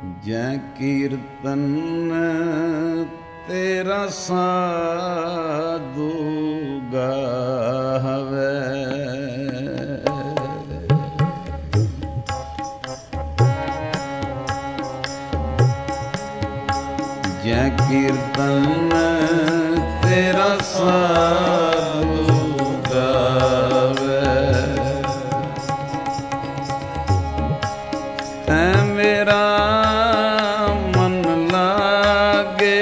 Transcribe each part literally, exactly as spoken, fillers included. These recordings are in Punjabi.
ਜੈ ਕੀਰਤਨ ਤੇਰਾ ਸਾਧੂ ਗਾਵੇ। ਜੈ ਕੀਰਤਨ ਤੇਰਾ ਸਾਧੂ ਗਾਵੇ। ਤੈ ਮੇਰਾ ਮਨ ਲਾਗੇ,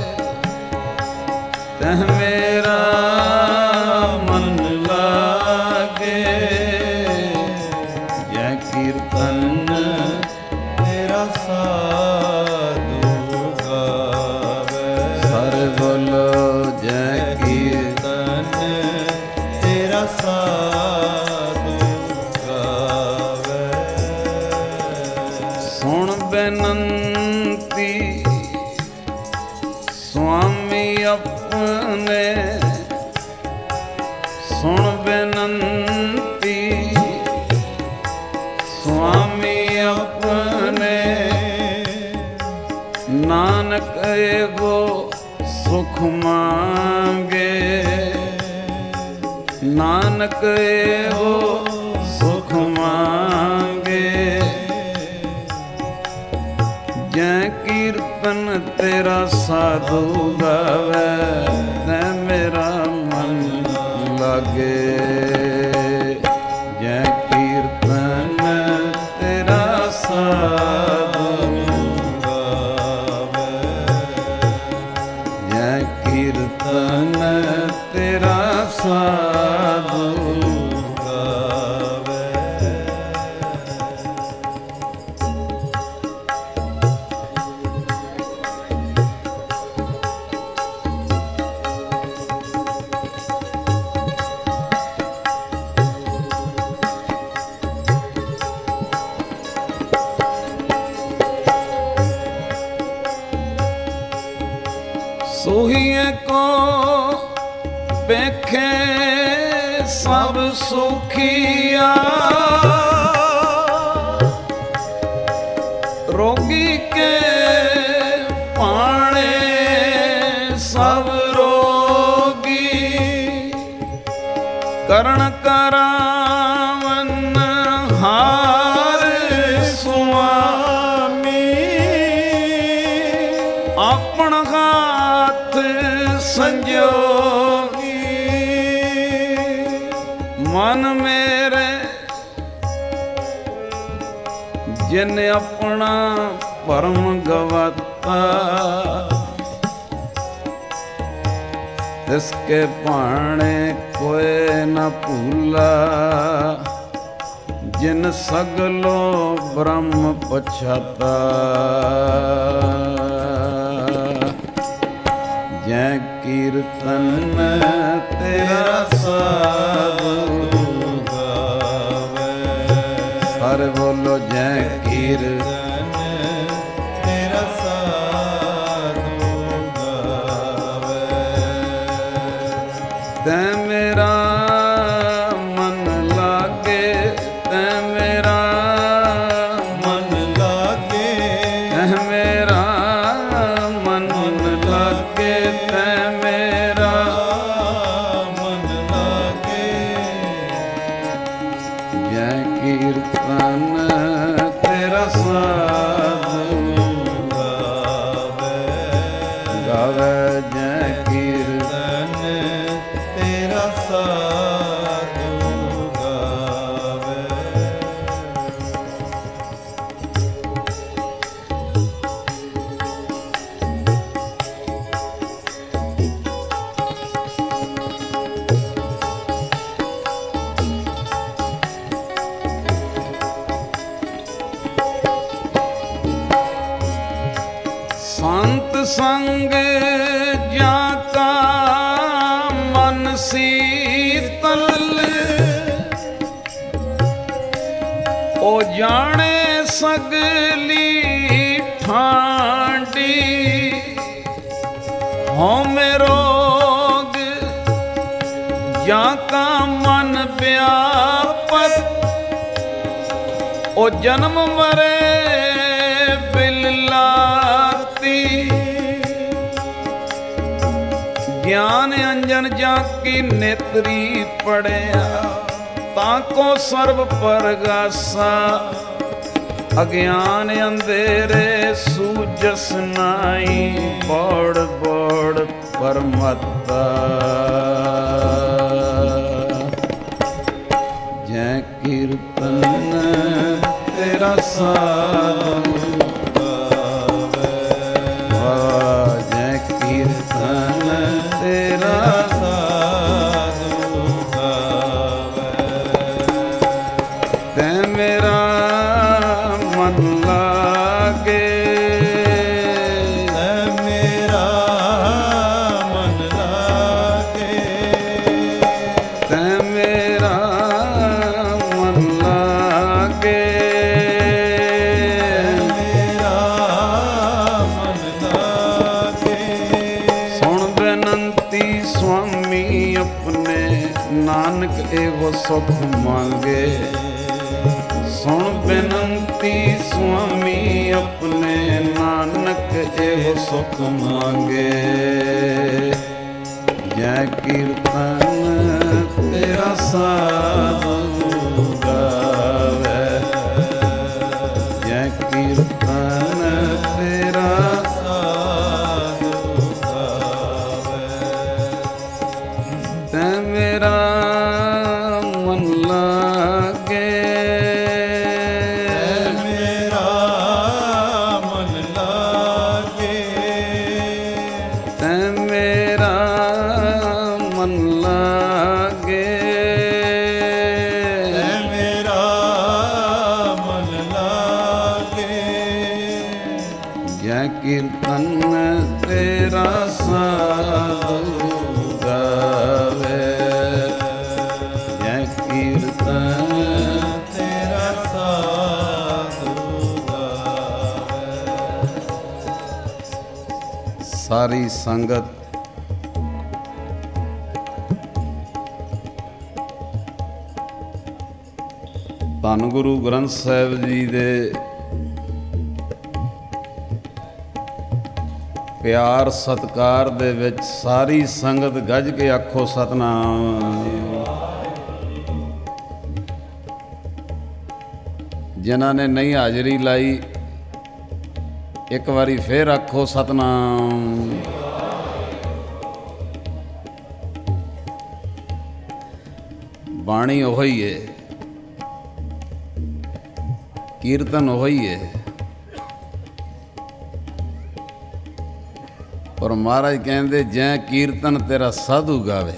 ਤੈ ਮੇਰਾ ਮਨ ਲਾਗੇ। ਜੈ ਕੀਰਤਨ ਤੇਰਾ ਸਾਧੂ ਗਾਵੇ। ਸਾਰੇ ਬੋਲੋ ਜੈ ਕੀਰਤਨ ਤੇਰਾ ਸਾਧੂ ਗਾਵੇ। ਸੁਣ ਬੇਨੰਤੀ ਸੁਆਮੀ ਆਪਣੇ, ਸੁਣ ਬੇਨੰਤੀ ਸੁਆਮੀ ਆਪਣੇ। ਨਾਨਕ ਏਗੋ ਸੁਖ ਮੰਗੇ, ਨਾਨਕ ਏਗੋ ਸੁਖ ਮੰਗੇ। ਜੈ ਕੀਰਤਨ ਤੇਰਾ ਸਾਧੂ ਗਾਵੇ, ਤੈ ਮੇਰਾ ਮਨ ਲਾਗੇ। ਜੈ ਕੀਰਤਨ ਤੇਰਾ ਸਾਧੂ ਗਾਵੇ। ਜੈ ਕੀਰਤਨ ਤੇਰਾ ਸਾਧੂ ਗਾਵੇ। ਸੋਹੀਏ ਕੋ ਵੇਖੇ ਸਭ ਸੁਖੀਆ, ਰੋਗੀ ਕੇ ਭਾਣੇ ਸਭ ਰੋਗੀ। ਕਰਨ ਕਰਾਵਨ ਹਾਰ ਸੁਆਮੀ, ਆਪਣ ਹਾਥ ਸੰਜੋਗੀ। ਮਨ ਮੇਰੇ ਜਿਨ ਆਪਣਾ ਭਰਮ ਗਵਾਤਾ, ਤਿਸਕੇ ਭਾਣੇ ਕੋਏ ਨ ਭੂਲਾ। ਜਿਨ ਸਗਲੋ ਬ੍ਰਹਮ ਪਛਾਤਾ। ਜੈ ਕੀਰਤਨ ਤੇਰਾ ਸਾਧੂ ਗਾਵੇ। ਸਾਰੇ ਬੋਲੋ ਜੈ ਕੀਰਤਨ ਤੇਰਾ ਸਾਧੂ ਗਾਵੇ। ਤੈ ਮੇਰਾ ਮਨ ਲਾਗੇ, ਤੈ ਮੇਰਾ ਮਨ ਲਾਗੇ। ਤੈ ਮੇਰਾ ਮਨ ਲਾਗੇ, ਤੈ ਮੇਰਾ ਮਨ ਲਾਗੇ। ਜੈ ਕੀਰਤਨ ਤੇਰਾ ਸਾਧੂ ਗਾਵੇ। ਗਾਵੇ ਜੈ ਕੀਰਤਨ ਤੇਰਾ ਸਾਧੂ ਗਾਵੇ। ਸੰਤ ਸੰਗ ਜਾਂ ਕਾ ਮਨ ਸੀਤਲ, ਉਹ ਜਾਣੇ ਸਗਲੀ ਠਾਂਡੀ। ਹਉਮੈ ਰੋਗ ਜਾਂ ਕਾ ਮਨ ਵਿਆਪਤ, ਉਹ ਜਨਮ ਮਰੇ ਬਿਲ ਗਿਆਨ ਅੰਜਨ ਜਾਂ ਕੀ ਨੇਤਰੀ ਪੜਿਆ, ਤਾਂ ਕੋ ਸਰਬ ਪਰਗਾਸਾ। ਅਗਿਆਨ ਅੰਧੇਰੇ ਸੂਝਸ ਨਾਈ, ਬੋੜ ਬੋੜ ਪਰਮਤਾ। ਜੈ ਕੀਰਤਨ ਤੇਰਾ ਸਾਧੂ ਗਾਵੇ, ਜੈ ਕੀਰਤਨ ਤੇਰਾ ਸਾਧੂ ਗਾਵੇ। ਤੈ ਮੇਰਾ ਮਨ ਲਾਗੇ, ਤੈ ਮੇਰਾ ਮਨ ਲਾਗੇ, ਤੈ ਮੇਰਾ ਮਨ ਲਾਗੇ, ਮੇਰਾ ਮਨ ਲਾਗੇ। ਸੁਣ ਬੇਨੰਤੀ ਸੁਆਮੀ ਆਪਣੇ, ਨਾਨਕ ਇਹੋ ਸੁਖ ਮੰਗੇ। ਸੁਣ ਬੇਨੰਤੀ ਸੁਆਮੀ ਆਪਣੇ, ਨਾਨਕ ਇਹੋ ਸੁਖ ਮੰਗੇ। ਜੈ ਕੀਰਤਨ ਤੇਰਾ ਸਾਧੂ ਗਾਵੇ, ਜੈ ਕੀਰਤਨ ਤੇਰਾ ਸਾਧੂ ਗਾਵੇ। ਤੈ ਮੇਰਾ ਮਨ ਲਾਗੇ, ਮੇਰਾ ਮਨ ਲਾਗੇ, ਤੈ ਮੇਰਾ ਮਨ ਲਾਗੇ, ਮੇਰਾ ਮਨ ਲਾਗੇ। ਜੈ ਕੀਰਤਨ ਤੇਰਾ ਸਾਧੂ ਗਾਵੇ, ਜੈ ਕੀਰਤਨ ਤੇਰਾ ਸਾਧੂ ਗਾਵੇ। ਸਾਰੀ ਸੰਗਤ ਧੰਨ ਗੁਰੂ ਗ੍ਰੰਥ ਸਾਹਿਬ ਜੀ ਦੇ ਪਿਆਰ ਸਤਿਕਾਰ ਦੇ ਵਿੱਚ ਸਾਰੀ ਸੰਗਤ ਗੱਜ ਕੇ ਆਖੋ ਸਤਿਨਾਮ। ਜਿਨ੍ਹਾਂ ਨੇ ਨਹੀਂ ਹਾਜ਼ਰੀ ਲਾਈ, ਇੱਕ ਵਾਰੀ ਫੇਰ ਆਖੋ ਸਤਿਨਾਮ। ਬਾਣੀ ਉਹੀ ਏ, ਕੀਰਤਨ ਉਹੀ ਏ, ਪਰ ਮਹਾਰਾਜ ਕਹਿੰਦੇ ਜੈ ਕੀਰਤਨ ਤੇਰਾ ਸਾਧੂ ਗਾਵੇ,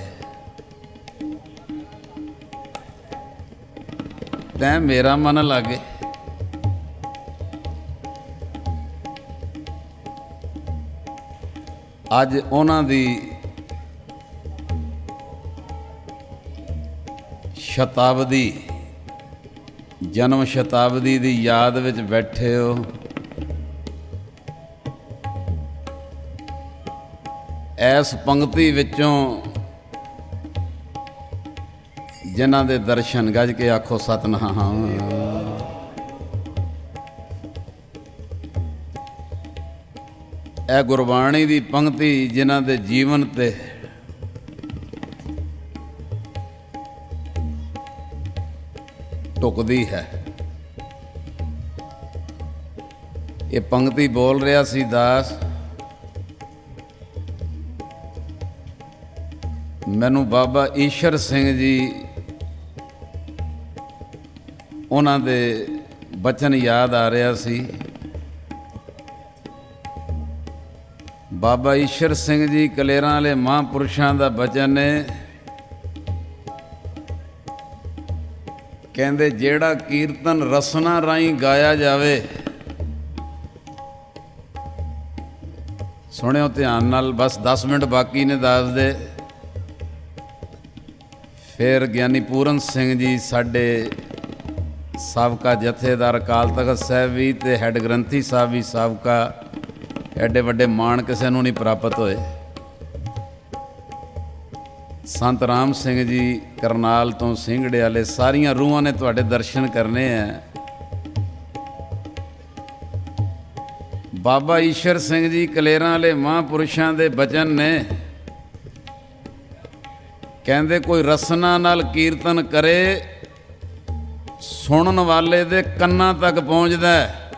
ਤੈਂ ਮੇਰਾ ਮਨ ਲਾਗੇ। ਅੱਜ ਉਹਨਾਂ ਦੀ ਸ਼ਤਾਬਦੀ, ਜਨਮ ਸ਼ਤਾਬਦੀ ਦੀ ਯਾਦ ਵਿੱਚ ਬੈਠੇ ਹੋ। ਇਸ ਪੰਕਤੀ ਵਿੱਚੋਂ ਜਿਨ੍ਹਾਂ ਦੇ ਦਰਸ਼ਨ ਗੱਜ ਕੇ ਆਖੋ ਸਤਿਨਾਮ। ਇਹ ਗੁਰਬਾਣੀ ਦੀ ਪੰਕਤੀ ਜਿਨ੍ਹਾਂ ਦੇ ਜੀਵਨ ਤੇ ਢੁਕਦੀ ਹੈ। ਇਹ ਪੰਕਤੀ ਬੋਲ ਰਿਹਾ ਸੀ ਦਾਸ, ਮੈਨੂੰ ਬਾਬਾ ਈਸ਼ਰ ਸਿੰਘ ਜੀ ਉਹਨਾਂ ਦੇ ਬਚਨ ਯਾਦ ਆ ਰਿਹਾ ਸੀ। ਬਾਬਾ ਈਸ਼ਰ ਸਿੰਘ ਜੀ ਕਲੇਰਾਂ ਵਾਲੇ ਮਹਾਂਪੁਰਸ਼ਾਂ ਦਾ ਬਚਨ ਨੇ, ਕਹਿੰਦੇ ਜਿਹੜਾ ਕੀਰਤਨ ਰਸਨਾ ਰਾਹੀਂ ਗਾਇਆ ਜਾਵੇ, ਸੁਣਿਓ ਧਿਆਨ ਨਾਲ, ਬਸ ਦਸ ਮਿੰਟ ਬਾਕੀ ਨੇ ਦੱਸ ਦੇ। ਫਿਰ ਗਿਆਨੀ ਪੂਰਨ ਸਿੰਘ ਜੀ ਸਾਡੇ ਸਾਬਕਾ ਜਥੇਦਾਰ ਅਕਾਲ ਤਖ਼ਤ ਸਾਹਿਬ ਵੀ ਤੇ ਹੈੱਡ ਗ੍ਰੰਥੀ ਸਾਹਿਬ ਵੀ ਸਾਬਕਾ, ਐਡੇ ਵੱਡੇ ਮਾਣ ਕਿਸੇ ਨੂੰ ਨਹੀਂ ਪ੍ਰਾਪਤ ਹੋਏ। ਸੰਤ ਰਾਮ ਸਿੰਘ ਜੀ ਕਰਨਾਲ ਤੋਂ ਸਿੰਘੜੇ ਵਾਲੇ, ਸਾਰੀਆਂ ਰੂਹਾਂ ਨੇ ਤੁਹਾਡੇ ਦਰਸ਼ਨ ਕਰਨੇ ਹੈ। ਬਾਬਾ ਈਸ਼ਰ ਸਿੰਘ ਜੀ ਕਲੇਰਾਂ ਵਾਲੇ ਮਹਾਂਪੁਰਸ਼ਾਂ ਦੇ ਬਚਨ ਨੇ, ਕਹਿੰਦੇ ਕੋਈ ਰਸਨਾ ਨਾਲ ਕੀਰਤਨ ਕਰੇ, ਸੁਣਨ ਵਾਲੇ ਦੇ ਕੰਨਾਂ ਤੱਕ ਪਹੁੰਚਦਾ।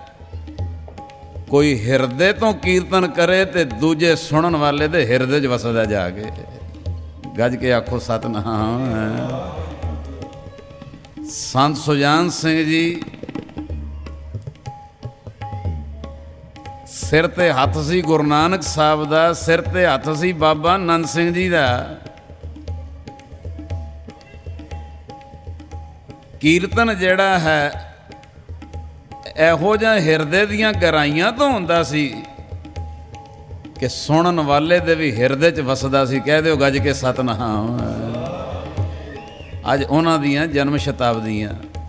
ਕੋਈ ਹਿਰਦੇ ਤੋਂ ਕੀਰਤਨ ਕਰੇ ਤੇ ਦੂਜੇ ਸੁਣਨ ਵਾਲੇ ਦੇ ਹਿਰਦੇ 'ਚ ਵਸਦਾ ਜਾ ਕੇ। ਗੱਜ ਕੇ ਆਖੋ ਸਤਿਨਾਮ। ਸੰਤ ਸੁਜਾਨ ਸਿੰਘ ਜੀ ਸਿਰ ਤੇ ਹੱਥ ਸੀ ਗੁਰੂ ਨਾਨਕ ਸਾਹਿਬ ਦਾ, ਸਿਰ ਤੇ ਹੱਥ ਸੀ ਬਾਬਾ ਨੰਦ ਸਿੰਘ ਜੀ ਦਾ। ਕੀਰਤਨ ਜਿਹੜਾ ਹੈ ਇਹੋ ਜਿਹਾ ਹਿਰਦੇ ਦੀਆਂ ਗਹਿਰਾਈਆਂ ਤੋਂ ਹੁੰਦਾ ਸੀ ਕਿ ਸੁਣਨ ਵਾਲੇ ਦੇ ਵੀ ਹਿਰਦੇ 'ਚ ਵਸਦਾ ਸੀ। ਕਹਿ ਦਿਓ ਗੱਜ ਕੇ ਸਤਿਨਾਮ। ਅੱਜ ਉਹਨਾਂ ਦੀਆਂ ਜਨਮ ਸ਼ਤਾਬਦੀਆਂ।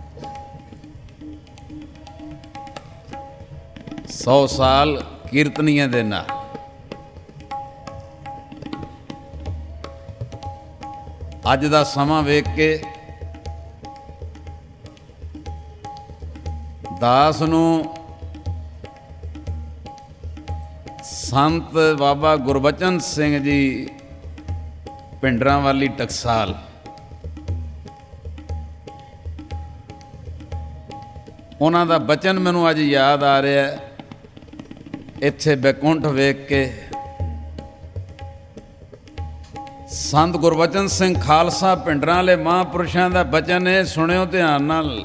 ਸੌ ਸਾਲ ਕੀਰਤਨੀਆਂ ਦੇ ਨਾਲ। ਅੱਜ ਦਾ ਸਮਾਂ ਵੇਖ ਕੇ ਦਾਸ ਨੂੰ ਸੰਤ ਬਾਬਾ ਗੁਰਬਚਨ ਸਿੰਘ ਜੀ ਪਿੰਡਰਾਂ ਵਾਲੀ ਟਕਸਾਲ, ਉਹਨਾਂ ਦਾ ਬਚਨ ਮੈਨੂੰ ਅੱਜ ਯਾਦ ਆ ਰਿਹਾ। ਇੱਥੇ ਬੈਕੁੰਠ ਵੇਖ ਕੇ ਸੰਤ ਗੁਰਬਚਨ ਸਿੰਘ ਖਾਲਸਾ ਪਿੰਡਰਾਂ ਵਾਲੇ ਮਹਾਂਪੁਰਸ਼ਾਂ ਦਾ ਬਚਨ ਹੈ, ਸੁਣਿਓ ਧਿਆਨ ਨਾਲ।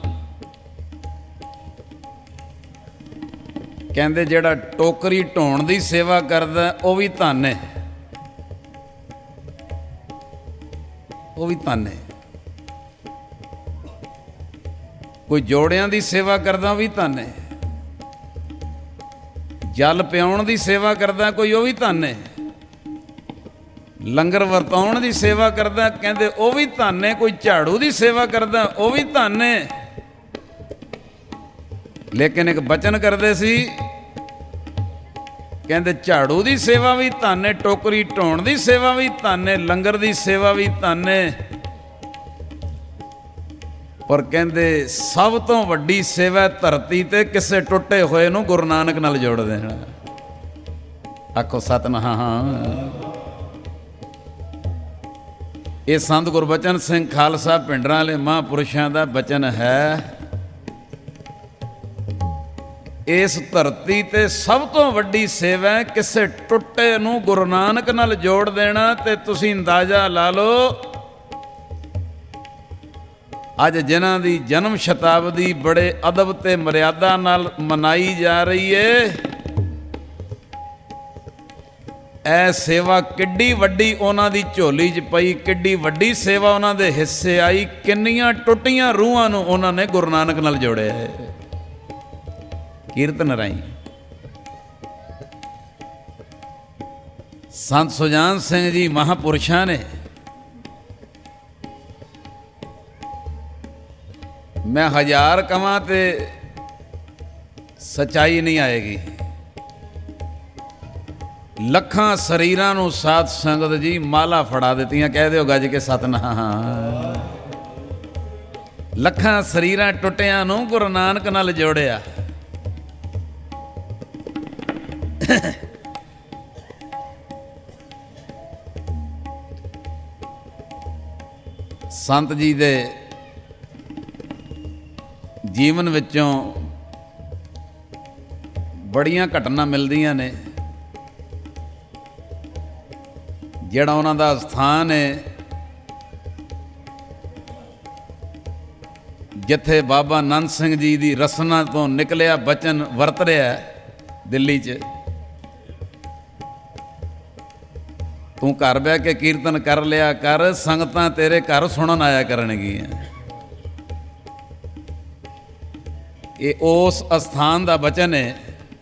ਕਹਿੰਦੇ ਜਿਹੜਾ ਟੋਕਰੀ ਢੋਣ ਦੀ ਸੇਵਾ ਕਰਦਾ ਉਹ ਵੀ ਧੰਨ ਹੈ, ਉਹ ਵੀ ਧੰਨ ਹੈ। ਕੋਈ ਜੋੜਿਆਂ ਦੀ ਸੇਵਾ ਕਰਦਾ ਉਹ ਵੀ ਧੰਨ ਹੈ। ਜਲ ਪਿਆਉਣ ਦੀ ਸੇਵਾ ਕਰਦਾ ਕੋਈ ਉਹ ਵੀ ਧੰਨ ਹੈ। ਲੰਗਰ ਵਰਤਾਉਣ ਦੀ ਸੇਵਾ ਕਰਦਾ ਕਹਿੰਦੇ ਉਹ ਵੀ ਧੰਨ ਹੈ। ਕੋਈ ਝਾੜੂ ਦੀ ਸੇਵਾ ਕਰਦਾ ਉਹ ਵੀ ਧੰਨ ਹੈ। ਲੇਕਿਨ ਇੱਕ ਬਚਨ ਕਰਦੇ ਸੀ, ਕਹਿੰਦੇ ਝਾੜੂ ਦੀ ਸੇਵਾ ਵੀ ਧੰਨ ਹੈ, ਟੋਕਰੀ ਢੋਣ ਦੀ ਸੇਵਾ ਵੀ ਧੰਨ ਹੈ, ਲੰਗਰ ਦੀ ਸੇਵਾ ਵੀ ਧੰਨ ਹੈ, ਪਰ ਕਹਿੰਦੇ ਸਭ ਤੋਂ ਵੱਡੀ ਸੇਵਾ ਧਰਤੀ ਤੇ ਕਿਸੇ ਟੁੱਟੇ ਹੋਏ ਨੂੰ ਗੁਰੂ ਨਾਨਕ ਨਾਲ ਜੋੜ ਦੇਣਾ। ਆਖੋ ਸਤਿਨਾਮ। ਇਹ ਸੰਤ ਗੁਰਬਚਨ ਸਿੰਘ ਖਾਲਸਾ ਪਿੰਡਰਾਂ ਵਾਲੇ ਮਹਾਂਪੁਰਸ਼ਾਂ ਦਾ ਬਚਨ ਹੈ। ਇਸ ਧਰਤੀ ਤੇ ਸਭ ਤੋਂ ਵੱਡੀ ਸੇਵਾ ਕਿਸੇ ਟੁੱਟੇ ਨੂੰ ਗੁਰੂ ਨਾਨਕ ਨਾਲ ਜੋੜ ਦੇਣਾ। ਤੇ ਤੁਸੀਂ ਅੰਦਾਜ਼ਾ ਲਾ ਲਓ, ਅੱਜ ਜਿਨ੍ਹਾਂ ਦੀ ਜਨਮ ਸ਼ਤਾਬਦੀ ਬੜੇ ਅਦਬ ਤੇ ਮਰਿਆਦਾ ਨਾਲ ਮਨਾਈ ਜਾ ਰਹੀ ਏ, ਇਹ ਸੇਵਾ ਕਿੱਡੀ ਵੱਡੀ ਉਹਨਾਂ ਦੀ ਝੋਲੀ 'ਚ ਪਈ, ਕਿੱਡੀ ਵੱਡੀ ਸੇਵਾ ਉਹਨਾਂ ਦੇ ਹਿੱਸੇ ਆਈ, ਕਿੰਨੀਆਂ ਟੁੱਟੀਆਂ ਰੂਹਾਂ ਨੂੰ ਉਹਨਾਂ ਨੇ ਗੁਰੂ ਨਾਨਕ ਨਾਲ ਜੋੜਿਆ ਹੈ ਕੀਰਤਨ ਰਾਹੀਂ। ਸੰਤ ਸੁਜਾਨ ਸਿੰਘ ਜੀ ਮਹਾਂਪੁਰਸ਼ਾਂ ਨੇ, ਮੈਂ ਹਜ਼ਾਰ ਕਵਾਂ ਤੇ ਸੱਚਾਈ ਨਹੀਂ ਆਏਗੀ। ਲੱਖਾਂ ਸਰੀਰਾਂ ਨੂੰ ਸਾਧ ਸੰਗਤ ਜੀ ਮਾਲਾ ਫੜਾ ਦਿੱਤੀਆਂ। ਕਹਿ ਦਿਓ ਗੱਜ ਕੇ ਸਤਿਨਾਮ। ਲੱਖਾਂ ਸਰੀਰਾਂ ਟੁੱਟਿਆਂ ਨੂੰ ਗੁਰੂ ਨਾਨਕ ਨਾਲ ਜੋੜਿਆ। ਸੰਤ ਜੀ ਦੇ ਜੀਵਨ ਵਿੱਚੋਂ ਬੜੀਆਂ ਘਟਨਾ ਮਿਲਦੀਆਂ ਨੇ। ਜਿਹੜਾ ਉਹਨਾਂ ਦਾ ਸਥਾਨ ਹੈ, ਜਿੱਥੇ ਬਾਬਾ ਨੰਦ ਸਿੰਘ ਜੀ ਦੀ ਰਸਨਾ ਤੋਂ ਨਿਕਲਿਆ ਬਚਨ ਵਰਤ ਰਿਹਾ ਦਿੱਲੀ 'ਚ, ਤੂੰ ਘਰ ਬਹਿ ਕੇ ਕੀਰਤਨ ਕਰ ਲਿਆ ਕਰ, ਸੰਗਤਾਂ ਤੇਰੇ ਘਰ ਸੁਣਨ ਆਇਆ ਕਰਨਗੀਆਂ। ਇਹ ਉਸ ਅਸਥਾਨ ਦਾ ਬਚਨ ਹੈ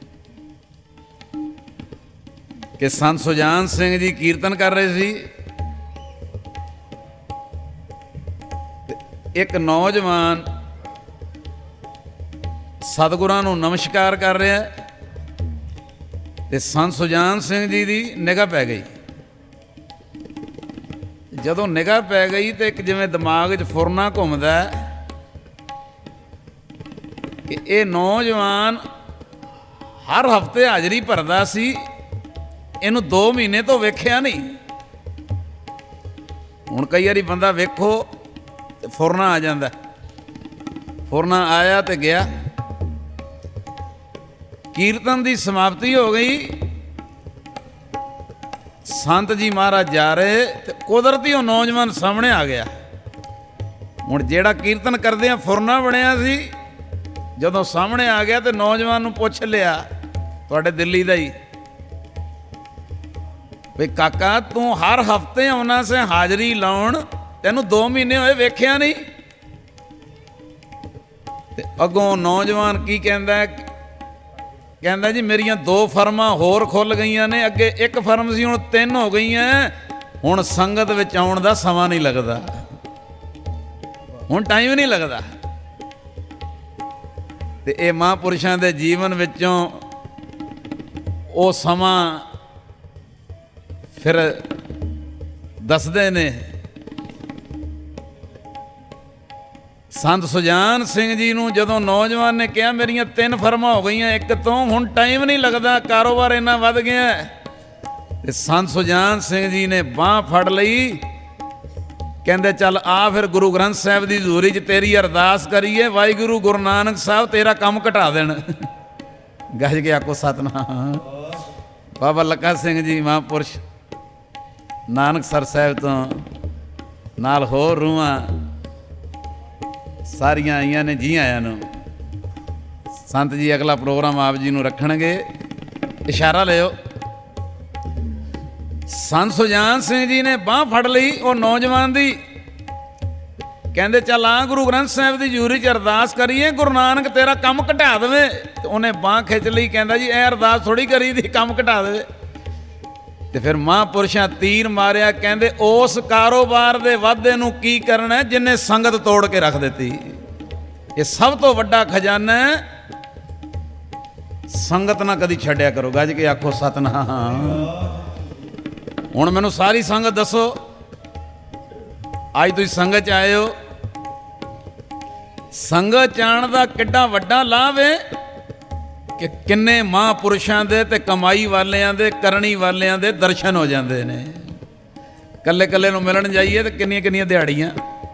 ਕਿ ਸੰਤ ਸੁਜਾਨ ਸਿੰਘ ਜੀ ਕੀਰਤਨ ਕਰ ਰਹੇ ਸੀ। ਇੱਕ ਨੌਜਵਾਨ ਸਤਿਗੁਰਾਂ ਨੂੰ ਨਮਸਕਾਰ ਕਰ ਰਿਹਾ ਤੇ ਸੰਤ ਸੁਜਾਨ ਸਿੰਘ ਜੀ ਦੀ ਨਿਗਾਹ ਪੈ ਗਈ। ਜਦੋਂ ਨਿਗਾਹ ਪੈ ਗਈ ਤੇ ਇੱਕ ਜਿਵੇਂ ਦਿਮਾਗ 'ਚ ਫੁਰਨਾ ਘੁੰਮਦਾ ਕਿ ਇਹ ਨੌਜਵਾਨ ਹਰ ਹਫ਼ਤੇ ਹਾਜ਼ਰੀ ਭਰਦਾ ਸੀ, ਇਹਨੂੰ ਦੋ ਮਹੀਨੇ ਤੋਂ ਵੇਖਿਆ ਨਹੀਂ। ਹੁਣ ਕਈ ਵਾਰੀ ਬੰਦਾ ਵੇਖੋ ਤੇ ਫੁਰਨਾ ਆ ਜਾਂਦਾ, ਫੁਰਨਾ ਆਇਆ ਤੇ ਗਿਆ। ਕੀਰਤਨ ਦੀ ਸਮਾਪਤੀ ਹੋ ਗਈ, ਸੰਤ ਜੀ ਮਹਾਰਾਜ ਜਾ ਰਹੇ ਤੇ ਕੁਦਰਤੀ ਉਹ ਨੌਜਵਾਨ ਸਾਹਮਣੇ ਆ ਗਿਆ। ਹੁਣ ਜਿਹੜਾ ਕੀਰਤਨ ਕਰਦੇ ਆ ਫੁਰਨਾ ਬਣਿਆ ਸੀ, ਜਦੋਂ ਸਾਹਮਣੇ ਆ ਗਿਆ ਤੇ ਨੌਜਵਾਨ ਨੂੰ ਪੁੱਛ ਲਿਆ, ਤੁਹਾਡੇ ਦਿੱਲੀ ਦਾ ਹੀ, ਵੀ ਕਾਕਾ ਤੂੰ ਹਰ ਹਫ਼ਤੇ ਆਉਣਾ ਸੇ ਹਾਜ਼ਰੀ ਲਾਉਣ, ਤੈਨੂੰ ਦੋ ਮਹੀਨੇ ਹੋਏ ਵੇਖਿਆ ਨਹੀਂ। ਤੇ ਅੱਗੋਂ ਨੌਜਵਾਨ ਕੀ ਕਹਿੰਦਾ, ਕਹਿੰਦਾ ਜੀ ਮੇਰੀਆਂ ਦੋ ਫਰਮਾਂ ਹੋਰ ਖੁੱਲ ਗਈਆਂ ਨੇ, ਅੱਗੇ ਇੱਕ ਫਰਮ ਸੀ ਹੁਣ ਤਿੰਨ ਹੋ ਗਈਆਂ, ਹੁਣ ਸੰਗਤ ਵਿੱਚ ਆਉਣ ਦਾ ਸਮਾਂ ਨਹੀਂ ਲੱਗਦਾ, ਹੁਣ ਟਾਈਮ ਨਹੀਂ ਲੱਗਦਾ। ਤੇ ਇਹ ਮਹਾਂਪੁਰਸ਼ਾਂ ਦੇ ਜੀਵਨ ਵਿੱਚੋਂ ਉਹ ਸਮਾਂ ਫਿਰ ਦੱਸਦੇ ਨੇ। ਸੰਤ ਸੁਜਾਨ ਸਿੰਘ ਜੀ ਨੂੰ ਜਦੋਂ ਨੌਜਵਾਨ ਨੇ ਕਿਹਾ ਮੇਰੀਆਂ ਤਿੰਨ ਫਰਮਾਂ ਹੋ ਗਈਆਂ ਇੱਕ ਤੋਂ, ਹੁਣ ਟਾਈਮ ਨਹੀਂ ਲੱਗਦਾ, ਕਾਰੋਬਾਰ ਇੰਨਾ ਵੱਧ ਗਿਆ, ਤੇ ਸੰਤ ਸੁਜਾਨ ਸਿੰਘ ਜੀ ਨੇ ਬਾਂਹ ਫੜ ਲਈ, ਕਹਿੰਦੇ ਚੱਲ ਆ ਫਿਰ ਗੁਰੂ ਗ੍ਰੰਥ ਸਾਹਿਬ ਦੀ ਹਜ਼ੂਰੀ 'ਚ ਤੇਰੀ ਅਰਦਾਸ ਕਰੀਏ, ਵਾਹਿਗੁਰੂ ਗੁਰੂ ਨਾਨਕ ਸਾਹਿਬ ਤੇਰਾ ਕੰਮ ਘਟਾ ਦੇਣ। ਗੱਜ ਕੇ ਆਖੋ ਸਤਿਨਾਮ। ਬਾਬਾ ਲੱਖਾ ਸਿੰਘ ਜੀ ਮਹਾਂਪੁਰਸ਼ ਨਾਨਕਸਰ ਸਾਹਿਬ ਤੋਂ ਨਾਲ ਹੋਰ ਰੂਹਾਂ ਸਾਰੀਆਂ ਆਈਆਂ ਨੇ, ਜੀ ਆਇਆਂ ਨੂੰ। ਸੰਤ ਜੀ ਅਗਲਾ ਪ੍ਰੋਗਰਾਮ ਆਪ ਜੀ ਨੂੰ ਰੱਖਣਗੇ, ਇਸ਼ਾਰਾ ਲਿਓ। ਸੰਤ ਸੁਜਾਨ ਸਿੰਘ ਜੀ ਨੇ ਬਾਂਹ ਫੜ ਲਈ ਉਹ ਨੌਜਵਾਨ ਦੀ, ਕਹਿੰਦੇ ਚੱਲ ਆ ਗੁਰੂ ਗ੍ਰੰਥ ਸਾਹਿਬ ਦੀ ਹਜ਼ੂਰੀ 'ਚ ਅਰਦਾਸ ਕਰੀਏ, ਗੁਰੂ ਨਾਨਕ ਤੇਰਾ ਕੰਮ ਘਟਾ ਦੇਵੇ। ਤੇ ਉਹਨੇ ਬਾਂਹ ਖਿੱਚ ਲਈ, ਕਹਿੰਦਾ ਜੀ ਇਹ ਅਰਦਾਸ ਥੋੜ੍ਹੀ ਕਰੀ ਦੀ ਕੰਮ ਘਟਾ ਦੇਵੇ। ਤੇ ਫਿਰ ਮਹਾਂਪੁਰਸ਼ਾਂ ਤੀਰ ਮਾਰਿਆ, ਕਹਿੰਦੇ ਉਸ ਕਾਰੋਬਾਰ ਦੇ ਵਾਧੇ ਨੂੰ ਕੀ ਕਰਨਾ ਜਿਹਨੇ ਸੰਗਤ ਤੋੜ ਕੇ ਰੱਖ ਦਿੱਤੀ। ਇਹ ਸਭ ਤੋਂ ਵੱਡਾ ਖਜ਼ਾਨਾ ਹੈ, ਸੰਗਤ ਨਾ ਕਦੀ ਛੱਡਿਆ ਕਰੋ। ਗੱਜ ਕੇ ਆਖੋ ਸਤਿਨਾਮ। ਹੁਣ ਮੈਨੂੰ ਸਾਰੀ ਸੰਗਤ ਦੱਸੋ, ਅੱਜ ਤੁਸੀਂ ਸੰਗਤ 'ਚ ਆਏ ਹੋ, ਸੰਗਤ 'ਚ ਆਉਣ ਦਾ ਕਿੱਡਾ ਵੱਡਾ ਲਾਭ ਹੈ ਕਿ ਕਿੰਨੇ ਮਹਾਂਪੁਰਸ਼ਾਂ ਦੇ ਤੇ ਕਮਾਈ ਵਾਲਿਆਂ ਦੇ, ਕਰਨੀ ਵਾਲਿਆਂ ਦੇ ਦਰਸ਼ਨ ਹੋ ਜਾਂਦੇ ਨੇ। ਕੱਲੇ ਕੱਲੇ ਨੂੰ ਮਿਲਣ ਜਾਈਏ ਤੇ ਕਿੰਨੀਆਂ ਕਿੰਨੀਆਂ ਦਿਹਾੜੀਆਂ।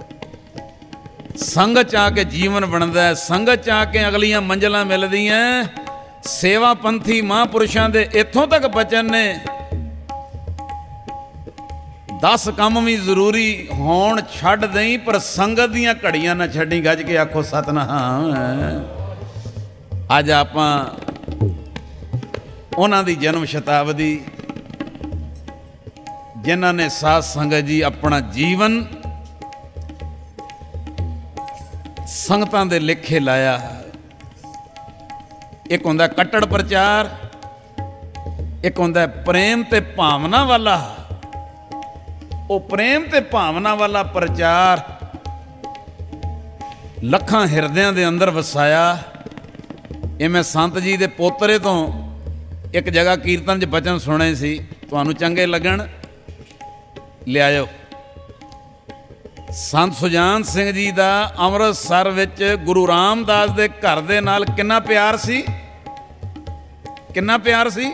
ਸੰਗਤ 'ਚ ਆ ਕੇ ਜੀਵਨ ਬਣਦਾ, ਸੰਗਤ 'ਚ ਆ ਕੇ ਅਗਲੀਆਂ ਮੰਜ਼ਿਲਾਂ ਮਿਲਦੀਆਂ। ਸੇਵਾ ਪੰਥੀ ਮਹਾਂਪੁਰਸ਼ਾਂ ਦੇ ਇੱਥੋਂ ਤੱਕ ਬਚਨ ਨੇ, ਦਸ ਕੰਮ ਵੀ ਜ਼ਰੂਰੀ ਹੋਣ ਛੱਡ ਦੇਈ, ਪਰ ਸੰਗਤ ਦੀਆਂ ਘੜੀਆਂ ਨਾ ਛੱਡੀ। ਗੱਜ ਕੇ ਆਖੋ ਸਤਿਨਾਮ। ਅੱਜ ਆਪਾਂ ਉਹਨਾਂ ਦੀ ਜਨਮ ਸ਼ਤਾਬਦੀ, ਜਿਨ੍ਹਾਂ ਨੇ ਸਾਧ ਸੰਗਤ ਜੀ ਆਪਣਾ ਜੀਵਨ ਸੰਗਤਾਂ ਦੇ ਲੇਖੇ ਲਾਇਆ। ਇੱਕ ਹੁੰਦਾ ਕੱਟੜ ਪ੍ਰਚਾਰ, ਇੱਕ ਹੁੰਦਾ ਪ੍ਰੇਮ ਤੇ ਭਾਵਨਾ ਵਾਲਾ। ਉਹ ਪ੍ਰੇਮ ਤੇ ਭਾਵਨਾ ਵਾਲਾ ਪ੍ਰਚਾਰ ਲੱਖਾਂ ਹਿਰਦਿਆਂ ਦੇ ਅੰਦਰ ਵਸਾਇਆ। ਇਹ ਮੈਂ ਸੰਤ ਜੀ ਦੇ ਪੋਤਰੇ ਤੋਂ ਇੱਕ ਜਗ੍ਹਾ ਕੀਰਤਨ 'ਚ ਬਚਨ ਸੁਣੇ ਸੀ, ਤੁਹਾਨੂੰ ਚੰਗੇ ਲੱਗਣ ਲਿਆਇਓ। ਸੰਤ ਸੁਜਾਨ ਸਿੰਘ ਜੀ ਦਾ ਅੰਮ੍ਰਿਤਸਰ ਵਿੱਚ ਗੁਰੂ ਰਾਮਦਾਸ ਦੇ ਘਰ ਦੇ ਨਾਲ ਕਿੰਨਾ ਪਿਆਰ ਸੀ, ਕਿੰਨਾ ਪਿਆਰ ਸੀ।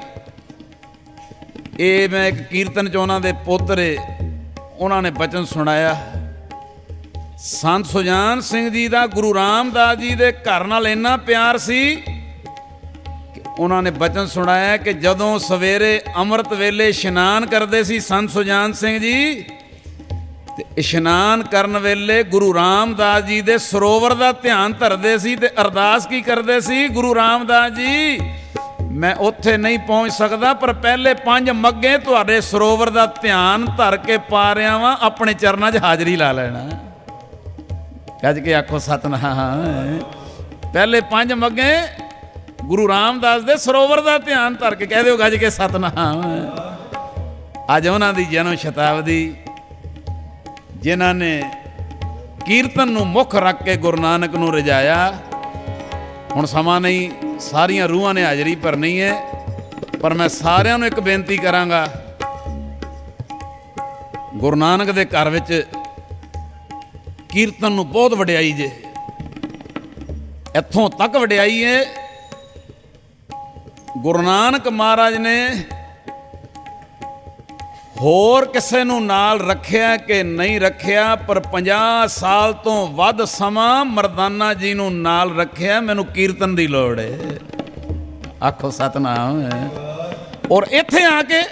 ਇਹ ਮੈਂ ਇੱਕ ਕੀਰਤਨ 'ਚ ਉਹਨਾਂ ਦੇ ਪੋਤਰੇ, ਉਹਨਾਂ ਨੇ ਬਚਨ ਸੁਣਾਇਆ। ਸੰਤ ਸੁਜਾਨ ਸਿੰਘ ਜੀ ਦਾ ਗੁਰੂ ਰਾਮਦਾਸ ਜੀ ਦੇ ਘਰ ਨਾਲ ਇੰਨਾ ਪਿਆਰ ਸੀ ਕਿ ਉਹਨਾਂ ਨੇ ਬਚਨ ਸੁਣਾਇਆ ਕਿ ਜਦੋਂ ਸਵੇਰੇ ਅੰਮ੍ਰਿਤ ਵੇਲੇ ਇਸ਼ਨਾਨ ਕਰਦੇ ਸੀ ਸੰਤ ਸੁਜਾਨ ਸਿੰਘ ਜੀ, ਤੇ ਇਸ਼ਨਾਨ ਕਰਨ ਵੇਲੇ ਗੁਰੂ ਰਾਮਦਾਸ ਜੀ ਦੇ ਸਰੋਵਰ ਦਾ ਧਿਆਨ ਧਰਦੇ ਸੀ ਤੇ ਅਰਦਾਸ ਕੀ ਕਰਦੇ ਸੀ, ਗੁਰੂ ਰਾਮਦਾਸ ਜੀ ਮੈਂ ਉੱਥੇ ਨਹੀਂ ਪਹੁੰਚ ਸਕਦਾ, ਪਰ ਪਹਿਲੇ ਪੰਜ ਮੱਗੇ ਤੁਹਾਡੇ ਸਰੋਵਰ ਦਾ ਧਿਆਨ ਧਰ ਕੇ ਪਾ ਰਿਹਾ ਵਾਂ, ਆਪਣੇ ਚਰਨਾਂ 'ਚ ਹਾਜ਼ਰੀ ਲਾ ਲੈਣਾ। ਗੱਜ ਕੇ ਆਖੋ ਸਤਿਨਾਮ। ਪਹਿਲੇ ਪੰਜ ਮੱਗੇ ਗੁਰੂ ਰਾਮਦਾਸ ਦੇ ਸਰੋਵਰ ਦਾ ਧਿਆਨ ਧਰ ਕੇ, ਕਹਿ ਦਿਓ ਗੱਜ ਕੇ ਸਤਿਨਾਮ। ਅੱਜ ਉਹਨਾਂ ਦੀ ਜਨਮ ਸ਼ਤਾਬਦੀ, ਜਿਨ੍ਹਾਂ ਨੇ ਕੀਰਤਨ ਨੂੰ ਮੁੱਖ ਰੱਖ ਕੇ ਗੁਰੂ ਨਾਨਕ ਨੂੰ ਰਜਾਇਆ। ਹੁਣ ਸਮਾਂ ਨਹੀਂ, ਸਾਰੀਆਂ ਰੂਹਾਂ ਨੇ ਹਾਜ਼ਰੀ ਭਰਨੀ ਹੈ, ਪਰ ਮੈਂ ਸਾਰਿਆਂ ਨੂੰ ਇੱਕ ਬੇਨਤੀ ਕਰਾਂਗਾ, ਗੁਰੂ ਨਾਨਕ ਦੇ ਘਰ ਵਿੱਚ ਕੀਰਤਨ ਨੂੰ ਬਹੁਤ ਵਡਿਆਈ ਜੇ, ਇੱਥੋਂ ਤੱਕ ਵਡਿਆਈ ਹੈ। ਗੁਰੂ ਨਾਨਕ ਮਹਾਰਾਜ ਨੇ ਹੋਰ ਕਿਸੇ ਨੂੰ ਨਾਲ ਰੱਖਿਆ ਕਿ ਨਹੀਂ ਰੱਖਿਆ, ਪਰ ਪੰਜਾਹ ਸਾਲ ਤੋਂ ਵੱਧ ਸਮਾਂ ਮਰਦਾਨਾ ਜੀ ਨੂੰ ਨਾਲ ਰੱਖਿਆ। ਮੈਨੂੰ ਕੀਰਤਨ ਦੀ ਲੋੜ ਹੈ। ਆਖੋ ਸਤਨਾਮ। ਔਰ ਇੱਥੇ ਆ ਕੇ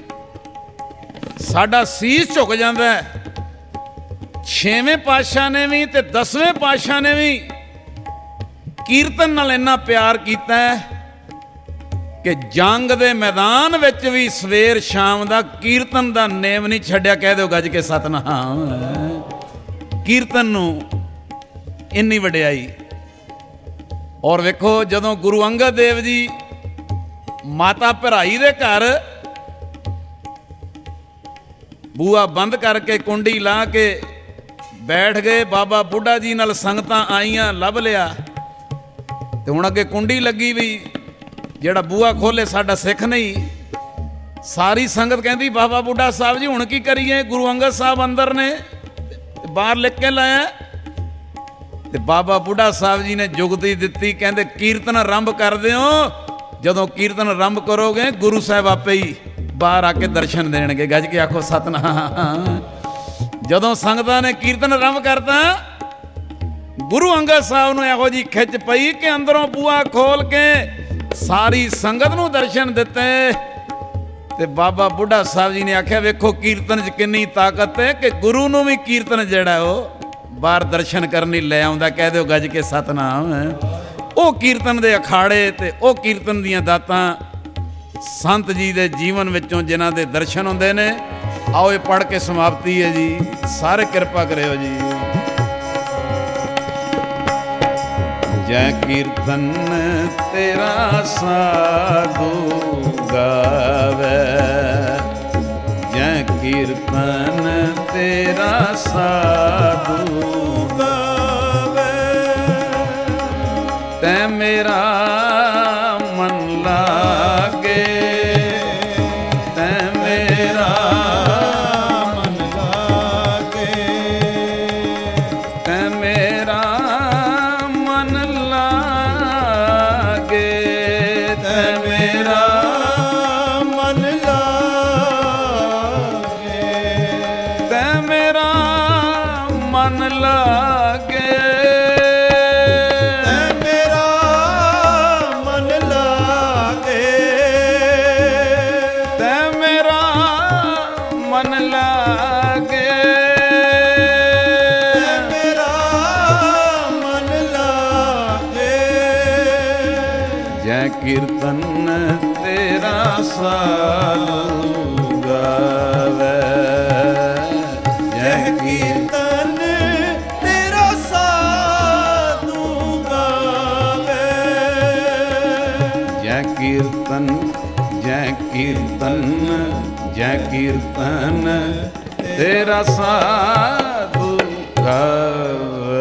ਸਾਡਾ ਸੀਸ ਝੁਕ ਜਾਂਦਾ ਹੈ। ਛੇਵੇਂ ਪਾਤਸ਼ਾਹ ਨੇ ਵੀ ਤੇ ਦਸਵੇਂ ਪਾਤਸ਼ਾਹ ਨੇ ਵੀ ਕੀਰਤਨ ਨਾਲ ਇੰਨਾ ਪਿਆਰ ਕੀਤਾ ਹੈ ਕਿ ਜੰਗ ਦੇ ਮੈਦਾਨ ਵਿੱਚ ਵੀ ਸਵੇਰ ਸ਼ਾਮ ਦਾ ਕੀਰਤਨ ਦਾ ਨੇਮ ਨਹੀਂ ਛੱਡਿਆ। ਕਹਿ ਦਿਓ ਗੱਜ ਕੇ ਸਤਨਾਮ। ਕੀਰਤਨ ਨੂੰ ਇੰਨੀ ਵਡਿਆਈ। ਔਰ ਵੇਖੋ, ਜਦੋਂ ਗੁਰੂ ਅੰਗਦ ਦੇਵ ਜੀ ਮਾਤਾ ਭਰਾਈ ਦੇ ਘਰ ਬੂਹਾ ਬੰਦ ਕਰਕੇ ਕੁੰਡੀ ਲਾ ਕੇ ਬੈਠ ਗਏ, ਬਾਬਾ ਬੁੱਢਾ ਜੀ ਨਾਲ ਸੰਗਤਾਂ ਆਈਆਂ, ਲੱਭ ਲਿਆ ਤੇ ਹੁਣ ਅੱਗੇ ਕੁੰਡੀ ਲੱਗੀ ਵੀ ਜਿਹੜਾ ਬੂਹਾ ਖੋਲੇ ਸਾਡਾ ਸਿੱਖ ਨਹੀਂ। ਸਾਰੀ ਸੰਗਤ ਕਹਿੰਦੀ ਬਾਬਾ ਬੁੱਢਾ ਸਾਹਿਬ ਜੀ ਹੁਣ ਕੀ ਕਰੀਏ, ਗੁਰੂ ਅੰਗਦ ਸਾਹਿਬ ਅੰਦਰ ਨੇ, ਬਾਹਰ ਲਿਖ ਕੇ ਲਾਇਆ। ਤੇ ਬਾਬਾ ਬੁੱਢਾ ਸਾਹਿਬ ਜੀ ਨੇ ਜੁਗਤੀ ਦਿੱਤੀ, ਕਹਿੰਦੇ ਕੀਰਤਨ ਆਰੰਭ ਕਰ ਦਿਓ। ਜਦੋਂ ਕੀਰਤਨ ਆਰੰਭ ਕਰੋਗੇ ਗੁਰੂ ਸਾਹਿਬ ਆਪੇ ਹੀ ਬਾਹਰ ਆ ਕੇ ਦਰਸ਼ਨ ਦੇਣਗੇ। ਗੱਜ ਕੇ ਆਖੋ ਸਤਨਾਮ। ਜਦੋਂ ਸੰਗਤਾਂ ਨੇ ਕੀਰਤਨ ਆਰੰਭ ਕਰਤਾ, ਗੁਰੂ ਅੰਗਦ ਸਾਹਿਬ ਨੂੰ ਇਹੋ ਜਿਹੀ ਖਿੱਚ ਪਈ ਕਿ ਅੰਦਰੋਂ ਬੂਹਾ ਖੋਲ ਕੇ ਸਾਰੀ ਸੰਗਤ ਨੂੰ ਦਰਸ਼ਨ ਦਿੱਤੇ। ਤੇ ਬਾਬਾ ਬੁੱਢਾ ਸਾਹਿਬ ਜੀ ਨੇ ਆਖਿਆ, ਵੇਖੋ ਕੀਰਤਨ 'ਚ ਕਿੰਨੀ ਤਾਕਤ ਹੈ ਕਿ ਗੁਰੂ ਨੂੰ ਵੀ ਕੀਰਤਨ ਜਿਹੜਾ ਉਹ ਬਾਹਰ ਦਰਸ਼ਨ ਕਰਨ ਲਈ ਲੈ ਆਉਂਦਾ। ਕਹਿ ਦਿਓ ਗੱਜ ਕੇ ਸਤਨਾਮ। ਉਹ ਕੀਰਤਨ ਦੇ ਅਖਾੜੇ ਤੇ ਉਹ ਕੀਰਤਨ ਦੀਆਂ ਦਾਤਾਂ ਸੰਤ ਜੀ ਦੇ ਜੀਵਨ ਵਿੱਚੋਂ ਜਿਨ੍ਹਾਂ ਦੇ ਦਰਸ਼ਨ ਹੁੰਦੇ ਨੇ। ਆਓ ਇਹ ਪੜ੍ਹ ਕੇ ਸਮਾਪਤੀ ਹੈ ਜੀ। ਸਾਰੇ ਕਿਰਪਾ ਕਰਿਓ ਜੀ। ਜੈ ਕੀਰਤਨ ਤੇਰਾ ਸਾਧੂ ਗਾਵੇ, ਜੈ ਕੀਰਤਨ ਤੇਰਾ ਸਾਧੂ ਗਾਵੇ। ਤੈ ਮੇਰਾ ਮਨ ਲਾਗੇ, ਤੈ ਮੇਰਾ ਮਨ ਲਾਗੇ, ਤੈ ਮੇਰਾ ਮਨ ਲਾਗੇ, ਤੈ ਮੇਰਾ ਮਨ ਲਾਗੇ, ਤੈ ਮੇਰਾ ਮਨ ਲਾਗੇ, ਕੀਰਤਨ ਤੇਰਾ ਸਾਧੂ ਗਾਵੇ, ਜੈ ਕੀਰਤਨ ਤੇਰਾ ਸਾਧੂ ਗਾਵੇ। ਜੈ ਕੀਰਤਨ, ਜੈ ਕੀਰਤਨ, ਜੈ ਕੀਰਤਨ ਤੇਰਾ ਸਾਧੂ ਗਾਵੇ।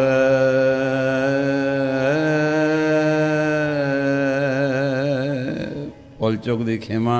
ਭੁੱਲ ਚੁੱਕ ਦੀ ਖੇਮਾ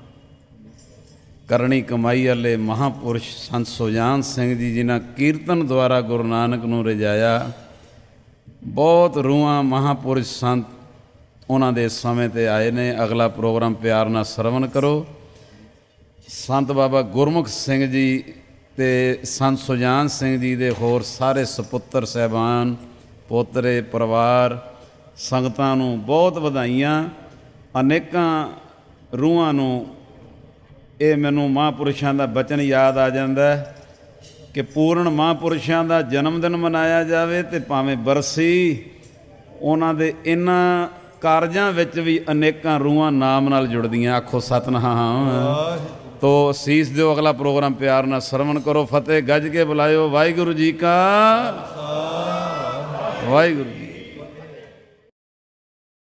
ਕਰਨੀ ਕਮਾਈ ਵਾਲੇ ਮਹਾਂਪੁਰਸ਼ ਸੰਤ ਸੁਜਾਨ ਸਿੰਘ ਜੀ, ਜਿਨ੍ਹਾਂ ਕੀਰਤਨ ਦੁਆਰਾ ਗੁਰੂ ਨਾਨਕ ਨੂੰ ਰਜਾਇਆ। ਬਹੁਤ ਰੂਹਾਂ ਮਹਾਂਪੁਰਸ਼ ਸੰਤ ਉਹਨਾਂ ਦੇ ਸਮੇਂ 'ਤੇ ਆਏ ਨੇ। ਅਗਲਾ ਪ੍ਰੋਗਰਾਮ ਪਿਆਰ ਨਾਲ ਸਰਵਣ ਕਰੋ। ਸੰਤ ਬਾਬਾ ਗੁਰਮੁਖ ਸਿੰਘ ਜੀ ਅਤੇ ਸੰਤ ਸੁਜਾਨ ਸਿੰਘ ਜੀ ਦੇ ਹੋਰ ਸਾਰੇ ਸਪੁੱਤਰ ਸਾਹਿਬਾਨ, ਪੋਤਰੇ, ਪਰਿਵਾਰ, ਸੰਗਤਾਂ ਨੂੰ ਬਹੁਤ ਵਧਾਈਆਂ। ਅਨੇਕਾਂ ਰੂਹਾਂ ਨੂੰ ਇਹ ਮੈਨੂੰ ਮਹਾਂਪੁਰਸ਼ਾਂ ਦਾ ਬਚਨ ਯਾਦ ਆ ਜਾਂਦਾ ਕਿ ਪੂਰਨ ਮਹਾਂਪੁਰਸ਼ਾਂ ਦਾ ਜਨਮ ਦਿਨ ਮਨਾਇਆ ਜਾਵੇ ਅਤੇ ਭਾਵੇਂ ਬਰਸੀ। ਉਹਨਾਂ ਦੇ ਇਹਨਾਂ ਕਾਰਜਾਂ ਵਿੱਚ ਵੀ ਅਨੇਕਾਂ ਰੂਹਾਂ ਨਾਮ ਨਾਲ ਜੁੜਦੀਆਂ। ਆਖੋ ਸਤਨਾਮ। ਤੋ ਸੀਸ ਦਿਓ। ਅਗਲਾ ਪ੍ਰੋਗਰਾਮ ਪਿਆਰ ਨਾਲ ਸਰਵਣ ਕਰੋ। ਫਤਿਹ ਗੱਜ ਕੇ ਬੁਲਾਇਓ। ਵਾਹਿਗੁਰੂ ਜੀ ਕਾ ਵਾਹਿਗੁਰੂ।